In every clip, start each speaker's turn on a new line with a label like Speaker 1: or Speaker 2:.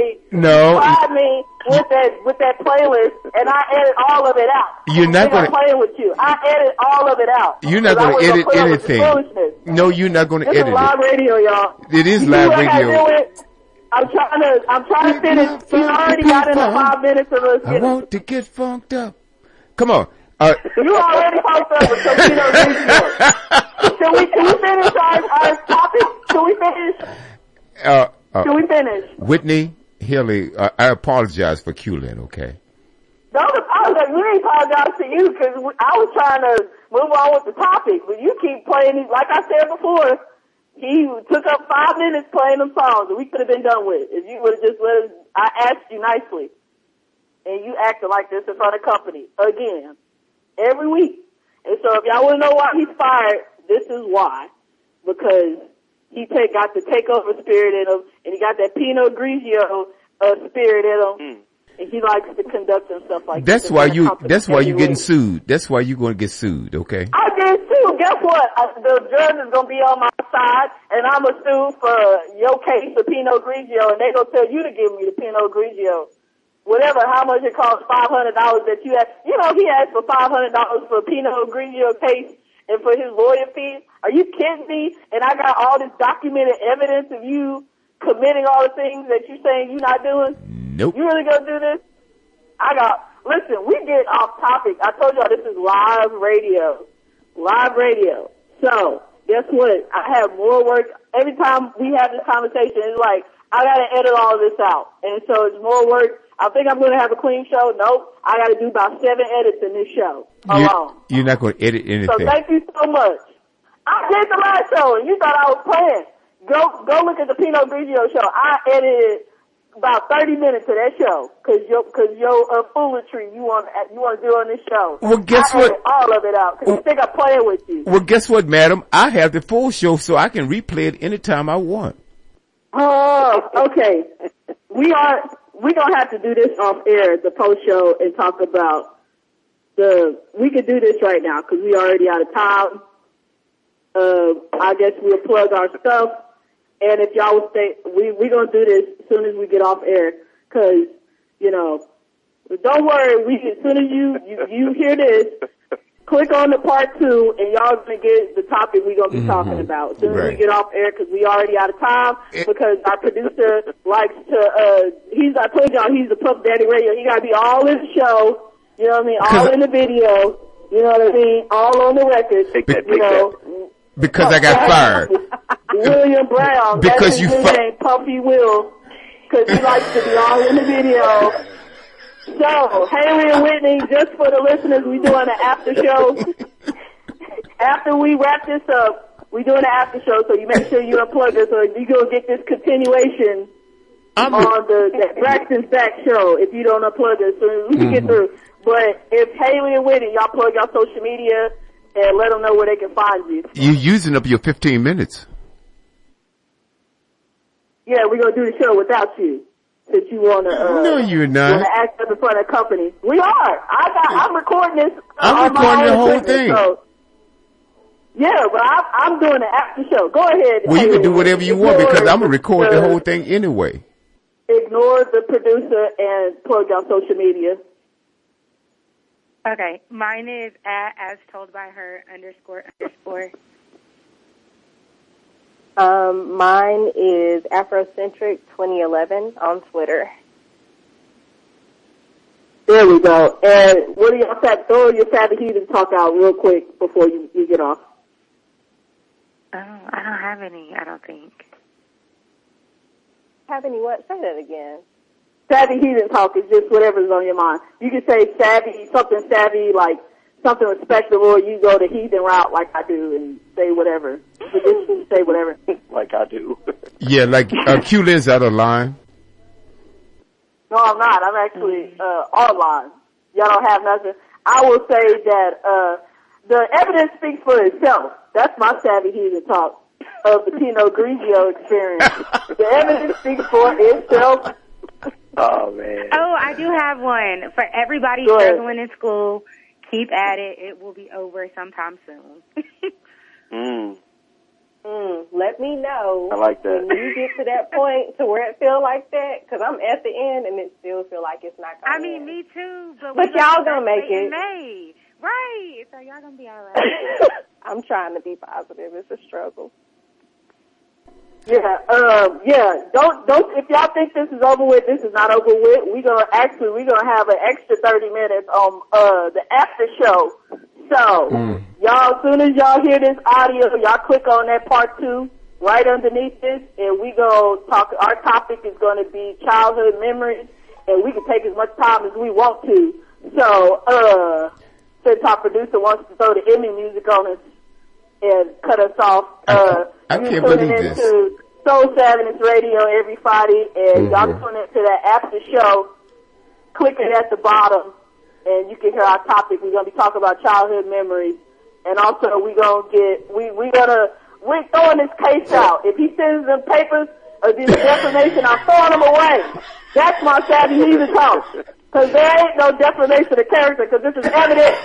Speaker 1: No.
Speaker 2: Tried me with that playlist, and I edit all of it out.
Speaker 1: You're not going to
Speaker 2: playing with you. I edit all of it out.
Speaker 1: You're not going to edit anything. No, you're not going to edit it.
Speaker 2: This is live radio, y'all.
Speaker 1: It is live radio.
Speaker 2: I'm trying to finish. We already got into 5 minutes of us.
Speaker 1: I want to get funked up. Come on.
Speaker 2: You already funked up with Topino Grigio. Can we finish our topic? Can we finish? Can we finish?
Speaker 1: Whitney Haley, I apologize for Q-Lin, okay?
Speaker 2: Don't apologize. We didn't apologize to you because I was trying to move on with the topic, but you keep playing these. Like I said before, he took up 5 minutes playing them songs that we could have been done with if you would have just let us. I asked you nicely, and you acted like this in front of company again every week. And so if y'all want to know why he's fired, this is why. Because he got the takeover spirit in him, and he got that Pinot Grigio spirit in him, and he likes to conduct himself like that.
Speaker 1: That's why you're getting sued. That's why you're going to get sued, okay?
Speaker 2: I get sued. Guess what? The judge is going to be on my side, and I'm going to sue for your case of Pinot Grigio, and they're going to tell you to give me the Pinot Grigio. Whatever, how much it costs, $500 that you asked. You know, he asked for $500 for a Pinot Grigio case and for his lawyer fees. Are you kidding me? And I got all this documented evidence of you committing all the things that you're saying you're not doing?
Speaker 1: Nope.
Speaker 2: You really gonna do this? Listen, we get off topic. I told y'all this is live radio. Live radio. So, guess what? I have more work. Every time we have this conversation, it's like, I gotta edit all of this out. And so it's more work. I think I'm gonna have a clean show. Nope. I gotta do about 7 edits in this show alone.
Speaker 1: You're not gonna edit anything.
Speaker 2: So thank you so much. I did the last show and you thought I was playing. Go look at the Pinot Grigio show. I edited about 30 minutes of that show cause your foolery you want to do on this show.
Speaker 1: Well, guess what?
Speaker 2: All of it out cause you think I'm playing with you.
Speaker 1: Well, guess what, madam? I have the full show so I can replay it anytime I want.
Speaker 2: Oh, okay. We gonna have to do this off air, the post show, and talk about we could do this right now because we already out of time. I guess we'll plug our stuff, and if y'all will stay, we gonna do this as soon as we get off air because, you know, don't worry, as soon as you hear this, click on the part 2 and y'all gonna get the topic we gonna be talking about as soon as we get off air because we already out of time because our producer likes to, I told y'all he's the Puff Daddy Radio. He gotta be all in the show, you know what I mean? All in the video, you know what I mean? All on the record, you know.
Speaker 1: Because I got fired.
Speaker 2: William Brown.
Speaker 1: Because you
Speaker 2: name, Puffy Will, because he likes to be all in the video. So, Haley and Whitney, just for the listeners, we doing an after show. After we wrap this up, we doing an after show, so you make sure you unplug it so you gonna get this continuation on the Braxton Stack show if you don't unplug it, so we can get through. But if Haley and Whitney, y'all plug y'all social media and let them know where they can find you.
Speaker 1: You're using up your 15 minutes.
Speaker 2: Yeah, we're gonna do the show without you. Since you wanna,
Speaker 1: no, you're not.
Speaker 2: Wanna act up in front of the company. We are. I'm recording this.
Speaker 1: I'm recording the whole thing.
Speaker 2: So, yeah, but I'm doing the after show. Go ahead.
Speaker 1: Well, you can do whatever you want because I'm gonna record the whole thing anyway.
Speaker 2: Ignore the producer and plug on social media.
Speaker 3: Okay, mine is as told by her __.
Speaker 4: Mine is Afrocentric 2011 on Twitter.
Speaker 2: There we go. And what do y'all say? Throw your Savvy Heathen talk out real quick before you get off.
Speaker 3: I don't have any, I don't think.
Speaker 4: Have any what? Say that again.
Speaker 2: Savvy Heathen talk is just whatever's on your mind. You can say something savvy, like something respectable, or you go the heathen route like I do and say whatever. But just say whatever.
Speaker 5: Like I do.
Speaker 1: Yeah, like Q-Lin's out of line.
Speaker 2: No, I'm not. I'm actually online. Y'all don't have nothing. I will say that the evidence speaks for itself. That's my Savvy Heathen talk of the Pinot Grigio experience. The evidence speaks for itself.
Speaker 5: Oh, man.
Speaker 3: Oh, I do have one. For everybody struggling in school, keep at it. It will be over sometime soon.
Speaker 4: Let me know.
Speaker 5: I like that.
Speaker 4: When you get to that point to where it feel like that, because I'm at the end and it still feel like it's not going
Speaker 3: I mean, me too.
Speaker 4: But y'all gonna make it.
Speaker 3: In May. Right. So y'all gonna be all right.
Speaker 4: I'm trying to be positive. It's a struggle.
Speaker 2: Yeah, don't, if y'all think this is over with, this is not over with. We're gonna have an extra 30 minutes on, the after show. So, y'all, as soon as y'all hear this audio, y'all click on that part 2 right underneath this, and we gonna talk, our topic is gonna be childhood memories, and we can take as much time as we want to. So, since our producer wants to throw the Emmy music on us and cut us off,
Speaker 1: I can't believe this.
Speaker 2: Into Soul Savage Radio every Friday, and y'all tune into that after show. Click it at the bottom, and you can hear our topic. We're gonna be talking about childhood memories, and also we're throwing this case out. If he sends them papers or this defamation, I'm throwing them away. That's my savvy heathen talk, because there ain't no defamation of character, because this is evidence.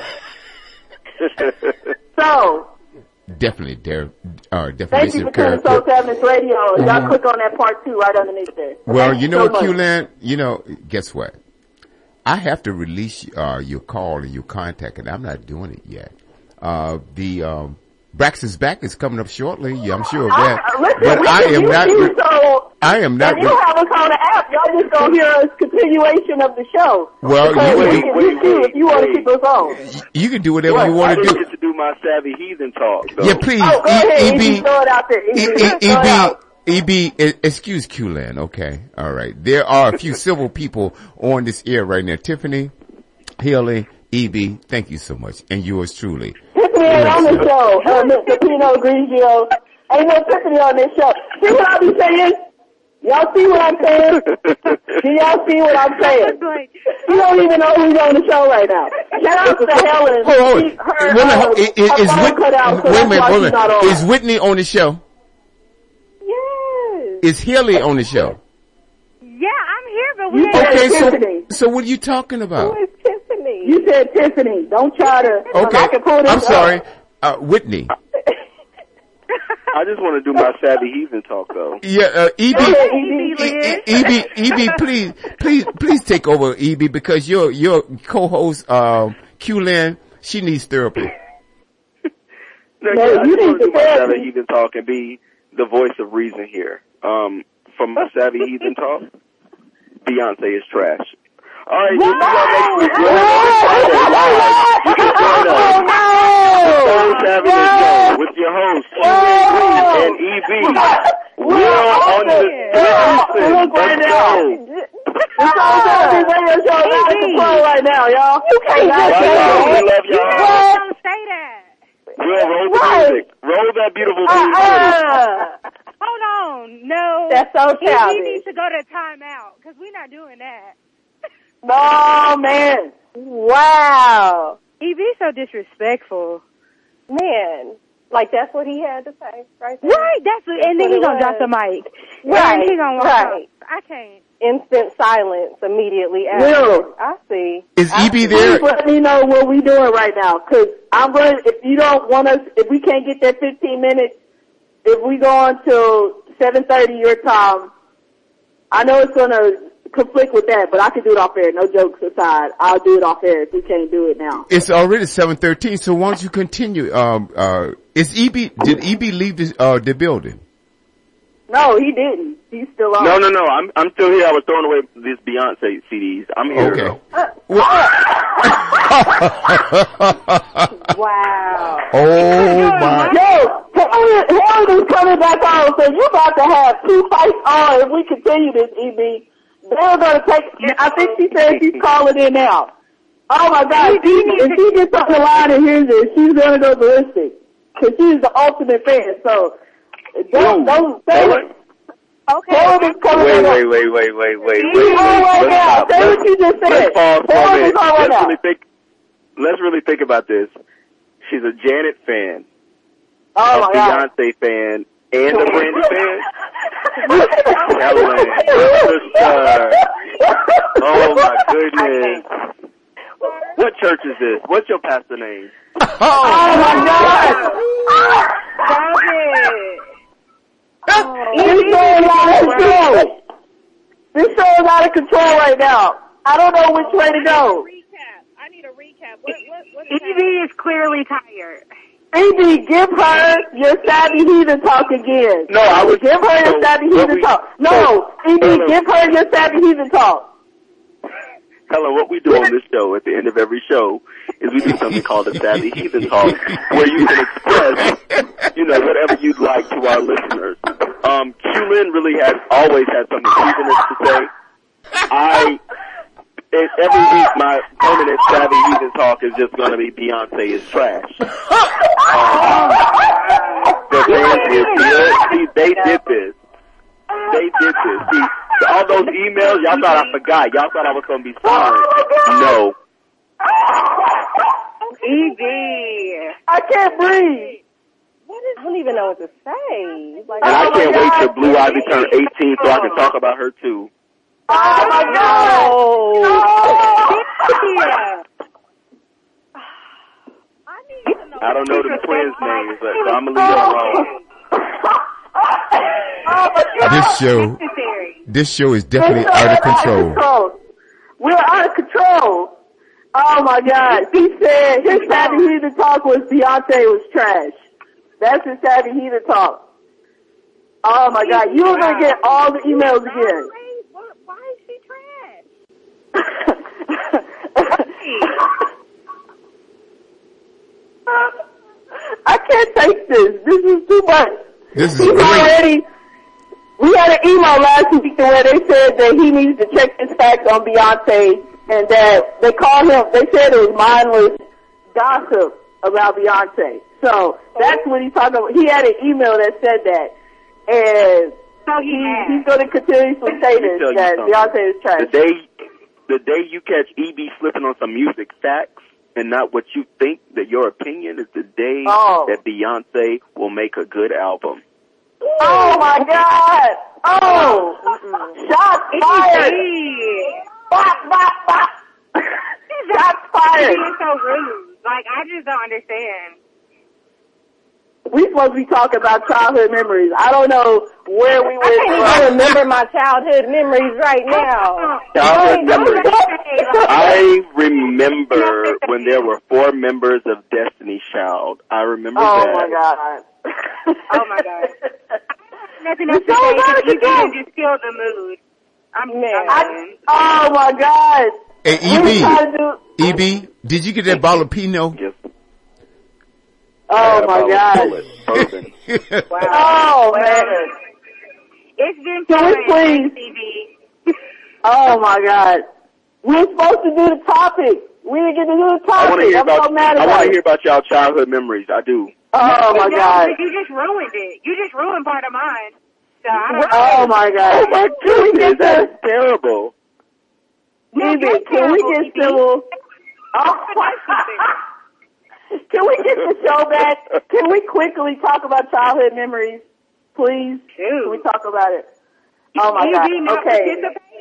Speaker 2: So.
Speaker 1: Definitely,
Speaker 2: Thank you for tuning to Soul Savage Radio. Y'all click on that part 2 right underneath there.
Speaker 1: Well, you know what, Q-Land? You know, guess what? I have to release your call and your contact, and I'm not doing it yet. The Braxton's Back is coming up shortly. Yeah, I'm sure of that. But I am not.
Speaker 2: If you have us on the app, y'all just gonna hear a continuation of the show.
Speaker 1: Well,
Speaker 2: if you want to keep us on,
Speaker 1: you can do whatever you want to do.
Speaker 5: I get to do my savvy heathen talk. So.
Speaker 1: Yeah, please.
Speaker 2: Go ahead, EB, throw it out there.
Speaker 1: EB, excuse Q-Land, okay? All right. There are a few civil people on this air right now. Tiffany, Haley, EB, thank you so much. And yours truly.
Speaker 2: Tiffany ain't on the show. Mr. Pino Grigio. Ain't no Tiffany on this show. See what I be saying? Y'all see what I'm saying? Do y'all see what I'm saying? You don't even know who's on the show right now. Shout out to Helen.
Speaker 1: Wait a minute. Is Whitney on the show?
Speaker 4: Yes.
Speaker 1: Is Haley on the show?
Speaker 3: Yeah, I'm here, but we
Speaker 1: Okay, so what are you talking about?
Speaker 4: Who is Tiffany?
Speaker 2: You said Tiffany. Don't try to.
Speaker 1: Okay, I'm sorry. Whitney.
Speaker 5: I just want to do my savvy heathen talk though.
Speaker 1: Yeah, EB, please take over, EB, because your co-host, Q-Land, she needs therapy.
Speaker 5: I just want to do my savvy heathen talk and be the voice of reason here. From my savvy heathen talk, Beyonce is trash. All right, this is y'all next week. You can join us. Soul Savage Show with your host, and EB. We're on the Let's go.
Speaker 2: It's Soul Savage Radio Show out of control right now, y'all. You can't just say that.
Speaker 5: We love y'all.
Speaker 3: don't say that.
Speaker 5: We'll roll the music. Roll that beautiful music.
Speaker 3: Hold on. No.
Speaker 4: That's so childish.
Speaker 3: We need to go to timeout, because we're not doing that.
Speaker 2: Oh, man.
Speaker 4: Wow.
Speaker 3: He be so disrespectful.
Speaker 4: Man. Like, that's what he had to say, right there.
Speaker 3: Right, and then he gonna drop the mic.
Speaker 4: Right,
Speaker 3: and he gonna walk
Speaker 4: right.
Speaker 3: out. I can't.
Speaker 4: Instant silence immediately after.
Speaker 2: Will.
Speaker 4: I see.
Speaker 1: Is EB there?
Speaker 2: Please let me know what we doing right now, because I'm going to, if you don't want us, if we can't get that 15 minutes, if we go until 7:30 your time, I know it's going to conflict with that, but I can do it off air. No jokes aside. I'll do it off air if we can't do it now.
Speaker 1: It's already 7:13, so why don't you continue? Is EB, did EB leave the building?
Speaker 2: No, he didn't. He's still on.
Speaker 5: No. I'm still here. I was throwing away these Beyonce CDs. I'm here.
Speaker 1: Okay.
Speaker 4: Wow.
Speaker 1: Oh my.
Speaker 2: Yo, Helen is coming back on, so you about to have 2 fights on if we continue this, EB. They're going to take, I think she said she's calling in now. Oh my God, if she gets on the line and hears this, she's going to go ballistic. Cause she's the ultimate fan, so don't say it.
Speaker 4: Okay.
Speaker 5: Wait.
Speaker 2: Say what you just said.
Speaker 5: Let's pause for a minute. Let's really think about this. She's a Janet fan,
Speaker 2: a
Speaker 5: Beyonce fan, and a Brandy fan. Oh my goodness. What church is this? What's your pastor name?
Speaker 2: Oh my God!
Speaker 3: Stop it.
Speaker 2: This show is out of control right now. I don't know which way to go.
Speaker 3: I need a recap. What Evie is clearly tired.
Speaker 2: Evie, give her your savvy heathen talk again.
Speaker 5: No, I was
Speaker 2: give her your savvy heathen talk. No, Evie, give her your savvy heathen talk.
Speaker 5: Helen, what we do on this show at the end of every show is we do something called a Savvy Heathen Talk, where you can express, whatever you'd like to our listeners. Q-Lin really has always had something heathenish to say. Every week my permanent Savvy Heathen Talk is just going to be Beyonce is trash. The fans is good. See, they did this. See, all those emails, y'all thought I forgot. Y'all thought I was going to be silent. No.
Speaker 2: Evie. I can't breathe.
Speaker 4: I don't even know what to say. Like,
Speaker 5: and I can't wait till Blue Ivy turn 18 so I can talk about her too.
Speaker 2: Oh my God.
Speaker 5: I don't know the twins' names, but so I'm going to leave it alone.
Speaker 1: This show is definitely out of control.
Speaker 2: We're out of control. Oh my God. He said his Savvy Heathen Talk was Beyonce was trash. That's his Savvy Heathen Talk. Oh my God. You're going to get all the emails again.
Speaker 3: Why is she trash?
Speaker 2: I can't take this. This is too much.
Speaker 1: This is great.
Speaker 2: We had an email last week where they said that he needs to check his facts on Beyonce and that they called him, they said it was mindless gossip about Beyonce. So that's what he's talking about. He had an email that said that. And he's going to continuously say this, that Beyonce is trash.
Speaker 5: The day you catch E.B. slipping on some music facts and not what you think, that your opinion is the day that Beyonce will make a good album.
Speaker 2: Oh my God! Oh! Shots fired! Bop, bop, bop! Shots fired!
Speaker 3: Being so rude. Like, I just don't understand.
Speaker 2: We supposed to be talking about childhood memories. I don't know where we went.
Speaker 4: I remember my childhood memories right now.
Speaker 5: Childhood memories. I remember when there were 4 members of Destiny's Child. I remember that.
Speaker 2: Oh my God.
Speaker 3: Oh my God. Nothing else to say because you didn't just kill the mood.
Speaker 2: Oh my God.
Speaker 1: Hey, EB, did you get that bottle of Pinot?
Speaker 5: Yes.
Speaker 2: Oh my God.
Speaker 3: Wow.
Speaker 2: Oh man.
Speaker 3: It's been
Speaker 2: Can we please? Oh my God. We're supposed to do the topic. We didn't get to do the topic. I'm so mad about it.
Speaker 5: I want to hear about y'all childhood memories. I do.
Speaker 2: Oh my God.
Speaker 3: You just ruined it. You just ruined part of mine. So I don't
Speaker 2: Oh my God.
Speaker 5: Oh my goodness, that's terrible.
Speaker 2: Maybe, can we get civil? Oh. Can we get the show back? Can we quickly talk about childhood memories, please? Can we talk about it? Oh my God. Okay.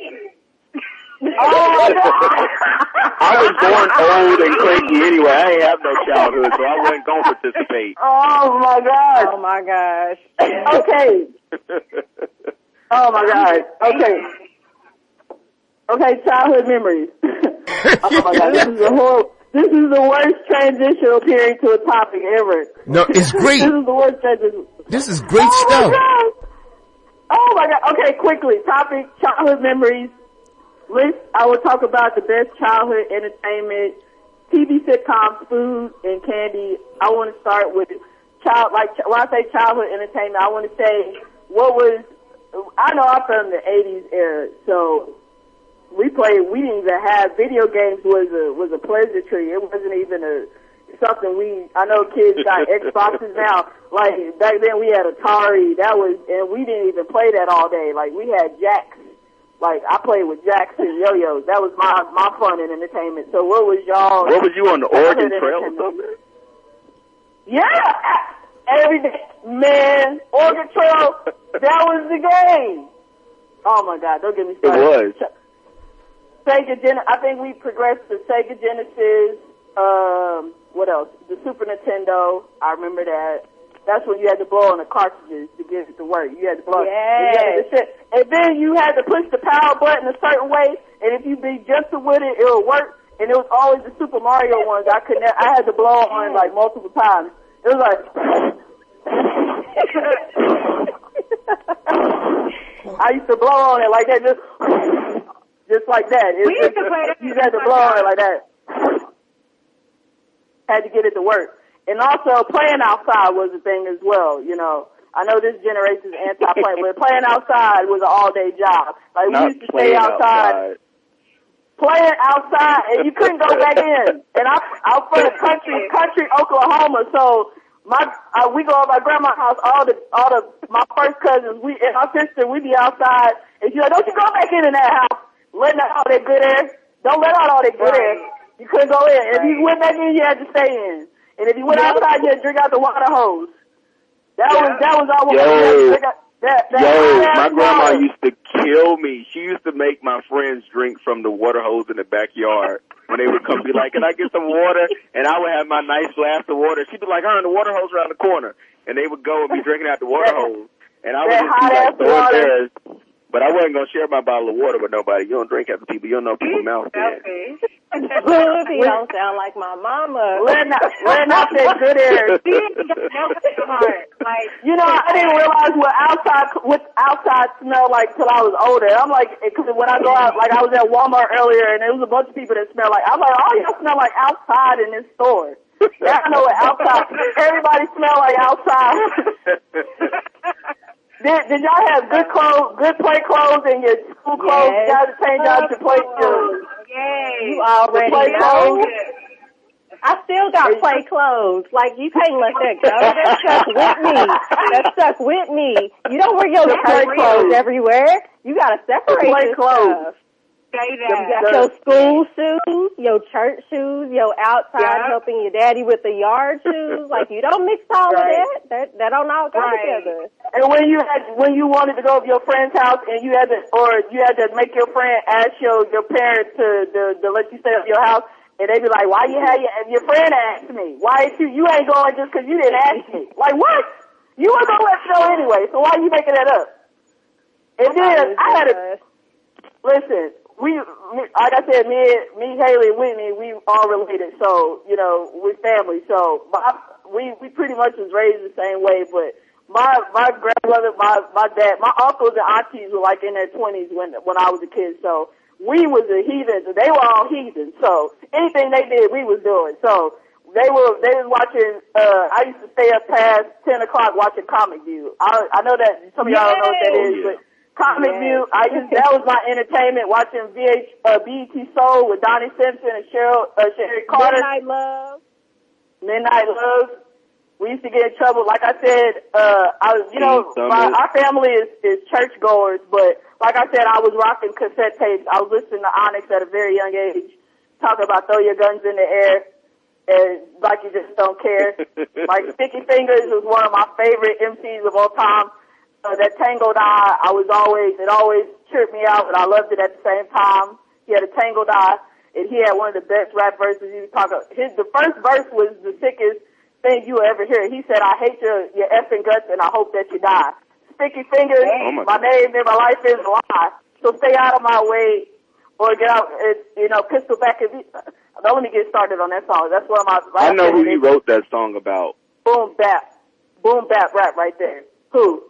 Speaker 2: Oh my God.
Speaker 5: I was born old and cranky anyway. I ain't have no childhood, so I wasn't going to participate.
Speaker 2: Oh my God.
Speaker 4: Oh my gosh.
Speaker 2: Okay. Oh my God. Okay. Okay, childhood memories. Oh my God. This is the worst transitional period to a topic ever.
Speaker 1: No, it's great.
Speaker 2: This is the worst transition.
Speaker 1: This is great stuff.
Speaker 2: Oh my God. Okay, quickly. Topic, childhood memories. List, I will talk about the best childhood entertainment, TV sitcoms, food, and candy. I want to start with when I say childhood entertainment, I want to say I know I'm from the 80s era, so we didn't even have video games was a pleasantry. It wasn't even something I know kids got Xboxes now. Like back then we had Atari, and we didn't even play that all day. Like we had jacks. Like I played with jacks and yo-yos. That was my fun and entertainment. So what was y'all?
Speaker 5: What was you on the Oregon Trail or something?
Speaker 2: Yeah, every day, man. Oregon Trail. That was the game. Oh my God! Don't get me started.
Speaker 5: It was.
Speaker 2: Sega I think we progressed to Sega Genesis. What else? The Super Nintendo. I remember that. That's when you had to blow on the cartridges to get it to work. You had to blow.
Speaker 4: Yes.
Speaker 2: And then you had to push the power button a certain way, and if you be gentle with it, it'll work. And it was always the Super Mario ones. I had to blow on like multiple times. It was like, I used to blow on it like that, just like that.
Speaker 3: We used to play that.
Speaker 2: You had to blow on it like that. Had to get it to work. And also playing outside was a thing as well, you know. I know this generation's anti-play, but playing outside was an all-day job. Like we used to stay outside. Playing outside, and you couldn't go back in. And I'm from the country Oklahoma, so we go to my grandma's house. My first cousins, and my sister, we be outside, and she's like, "Don't you go back in that house, letting out all that good air. Don't let out all that good air. You couldn't go in. If you went back in, you had to stay in. And if you went outside, you had to drink out the water hose. That was all.
Speaker 5: My grandma used to kill me. She used to make my friends drink from the water hose in the backyard when they would come be like, "Can I get some water?" And I would have my nice glass of water. She'd be like, "The water hose around the corner." And they would go and be drinking out the water hose. And I would just be like, downstairs. But I wasn't going to share my bottle of water with nobody. You don't drink after people. You don't know people's mouth then.
Speaker 4: You don't sound like my mama.
Speaker 2: Letting out that good air. You know, I didn't realize what outside smelled like till I was older. I'm like, cause when I go out, like I was at Walmart earlier and there was a bunch of people that smell like, I'm like, oh, y'all smell like outside in this store. Now I know what outside, everybody smell like outside. Did y'all have good play clothes and your school clothes?
Speaker 4: Yes.
Speaker 2: You got to change out your play clothes.
Speaker 3: Yay.
Speaker 4: You already
Speaker 2: play
Speaker 4: know.
Speaker 2: clothes.
Speaker 4: I still got play clothes. Like, you can't let that go. That stuck with me. That stuck with me. You don't wear your church clothes everywhere. You got to separate
Speaker 2: play
Speaker 4: this
Speaker 2: clothes.
Speaker 4: stuff.
Speaker 3: Say
Speaker 4: You
Speaker 3: that.
Speaker 4: got your school shoes, your church shoes, your outside helping your daddy with the yard shoes. Like, you don't mix all of that. That don't all go together.
Speaker 2: And when you wanted to go to your friend's house and you had to make your friend ask your parents to let you stay at your house, and they be like, "Why you had your friend asked me? Why ain't you ain't going just 'cause you didn't ask me?" Like, what? You weren't gonna let me know anyway, so why are you making that up? And then I had to listen. Like I said, me, Haley, and Whitney, we all related. So, you know, we're family. So, we pretty much was raised the same way. But my grandmother, my dad, my uncles and aunties were like in their 20s when I was a kid. So, we was the heathens, and they were all heathens. So, anything they did, we was doing. So, they was watching. I used to stay up past 10 o'clock watching Comic View. I know that some of y'all don't know what that is, but. Comic View, that was my entertainment, watching BET Soul with Donnie Simpson and Sherry Carter. Midnight Love. We used to get in trouble. Like I said, our family is churchgoers, but like I said, I was rocking cassette tapes. I was listening to Onyx at a very young age, talking about throw your guns in the air, and like you just don't care. Like Sticky Fingers was one of my favorite MCs of all time. That Tangled Eye, it always tripped me out, but I loved it at the same time. He had a Tangled Eye, and he had one of the best rap verses. He was talking, the first verse was the sickest thing you will ever hear. He said, "I hate your effing guts and I hope that you die. Sticky Fingers, my name and my life is a lie. So stay out of my way or get out, pistol back and don't let me get started on that song. That's one of my,
Speaker 5: I know who you wrote that song about.
Speaker 2: Boom bap rap right there. Who?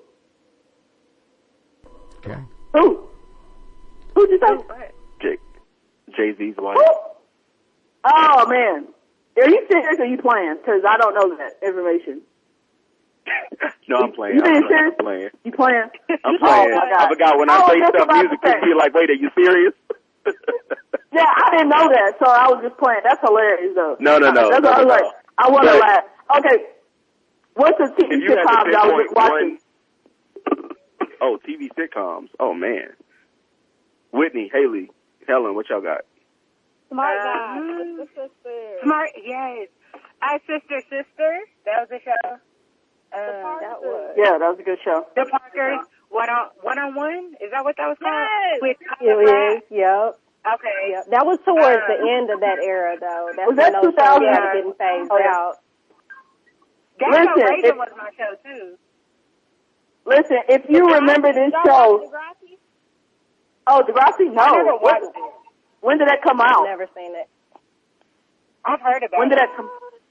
Speaker 1: Okay.
Speaker 2: Who'd you say?
Speaker 5: Jay-Z's wife.
Speaker 2: Who? Oh, man. Are you serious or are you playing? Because I don't know that information.
Speaker 5: No, I'm playing.
Speaker 2: You being serious?
Speaker 5: I'm playing.
Speaker 2: You playing?
Speaker 5: I'm playing.
Speaker 2: Oh, my God.
Speaker 5: I forgot when I say stuff music, people be like, "Wait, are you serious?"
Speaker 2: Yeah, I didn't know that, so I was just playing. That's hilarious, though.
Speaker 5: No.
Speaker 2: That's what I was like. I want to laugh. Okay. What's the TV sitcom y'all was watching?
Speaker 5: Oh, TV sitcoms. Oh, man. Whitney, Haley, Helen, what y'all got?
Speaker 4: Smart Guy. Sister.
Speaker 3: Smart, yes. Sister. That was a show.
Speaker 2: Yeah, that was a good show.
Speaker 3: The Parkers, one-on-one? Is that what that was called?
Speaker 4: Yes. It is, yep.
Speaker 3: Okay.
Speaker 4: Yep. That was towards the end of that era, though. That's
Speaker 2: was that
Speaker 4: when those
Speaker 2: 2000?
Speaker 4: shows started getting phased out.
Speaker 2: Listen,
Speaker 3: Raven was my show too.
Speaker 2: Listen, if you remember this show. Oh, Degrassi? No.
Speaker 3: I never watched it.
Speaker 2: When did that come out?
Speaker 4: I've never seen it.
Speaker 3: I've heard about it.
Speaker 2: When did that come?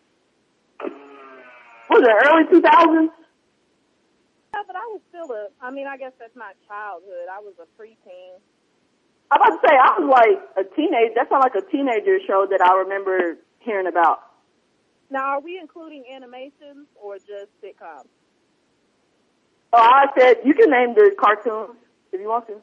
Speaker 2: Was it early 2000s?
Speaker 6: Yeah, but I was still I guess that's my childhood. I was a preteen.
Speaker 2: I'm about to say, I was like a teenager. That sounded like a teenager show that I remember hearing about.
Speaker 6: Now, are we including animations or just sitcoms?
Speaker 2: Oh, I said, you can name the cartoons if you want to.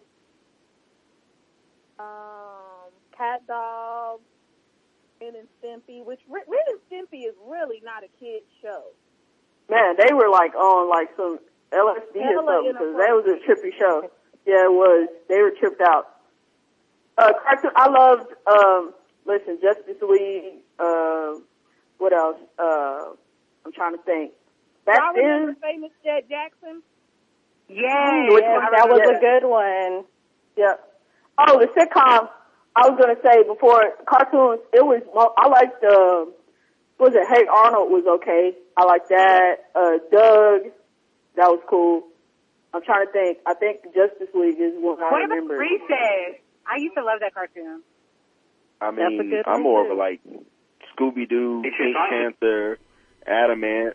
Speaker 6: Cat Dog, Ren and Stimpy, which Ren and Stimpy is really not a kid's show.
Speaker 2: Man, they were like on like some LSD or something because that was a trippy show. Yeah, it was. They were tripped out. Cartoon, I loved, listen, Justice League, what else? I'm trying to think. Back
Speaker 6: I remember
Speaker 2: then.
Speaker 6: Famous Jet Jackson.
Speaker 3: Yeah,
Speaker 4: That was a good one.
Speaker 2: Yeah. Oh, the sitcoms, I was going to say before, cartoons, I liked, what was it, Hey Arnold was okay. I liked that. Doug, that was cool. I'm trying to think. I think Justice League is one I remember.
Speaker 3: What about Recess? I used to love that cartoon.
Speaker 5: I
Speaker 4: That's a
Speaker 5: mean,
Speaker 4: good
Speaker 5: I'm
Speaker 4: one,
Speaker 5: more
Speaker 4: too.
Speaker 5: of a like Scooby-Doo,
Speaker 3: It's
Speaker 5: Pink
Speaker 3: your
Speaker 5: Panther, Adamant.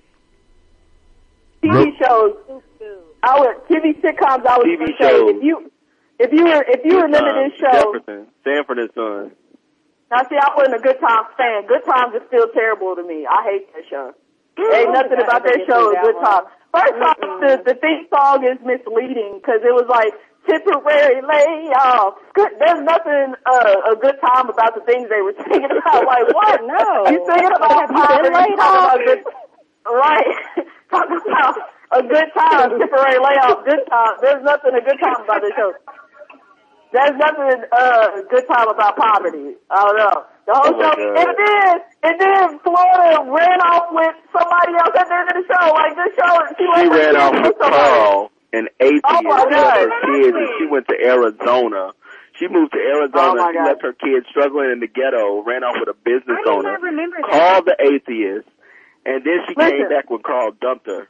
Speaker 2: TV shows, TV sitcoms, I was
Speaker 5: TV
Speaker 2: going to say,
Speaker 5: shows.
Speaker 2: if you remember this show,
Speaker 5: Jefferson, Sanford and Son.
Speaker 2: now see, I wasn't a Good Times fan. Good Times is still terrible to me. I hate that show. Ain't nothing about that show is Good Times. First off, the theme song is misleading because it was like temporary layoff. There's nothing a good time about the things they were singing about. Like what?
Speaker 4: No.
Speaker 2: You singing about
Speaker 4: Have you been
Speaker 2: poverty?
Speaker 4: laid
Speaker 2: Talking
Speaker 4: off?
Speaker 2: about good, right? Talking about a good time, temporary layoff, good time. There's nothing a good time about this show. There's nothing good time about poverty. I don't know. The whole show, and then Florida ran off with somebody else at the end of the show. Like this show,
Speaker 5: She ran off with Carl, an atheist
Speaker 2: Oh, my
Speaker 5: who left
Speaker 2: God.
Speaker 5: her kids, and she went to Arizona. She moved to Arizona.
Speaker 2: Oh, my
Speaker 5: She
Speaker 2: God.
Speaker 5: left her kids struggling in the ghetto, ran off with a business
Speaker 3: I do
Speaker 5: owner,
Speaker 3: not remember that.
Speaker 5: called the atheist, and then she came
Speaker 2: Listen.
Speaker 5: back when Carl dumped her.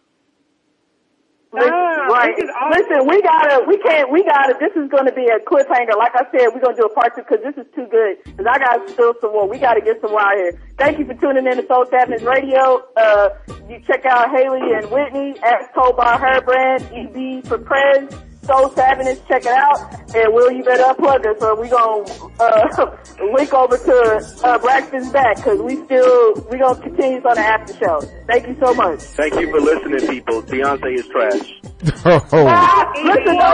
Speaker 2: Right.
Speaker 3: this is awesome.
Speaker 2: Listen, this is going to be a cliffhanger. Like I said, we're going to do a part 2 because this is too good. Because I got still some more. We got to get some more out here. Thank you for tuning in to Soul Savage Radio. You check out Haley and Whitney, as told by her brand, EB for Prez. Soul Savage, check it out. And Will, you better unplug us or we going to link over to Braxton's Back because we going to continue on the after show. Thank you so much.
Speaker 5: Thank you for listening, people. Beyonce is trash.
Speaker 1: Oh.
Speaker 2: Listen,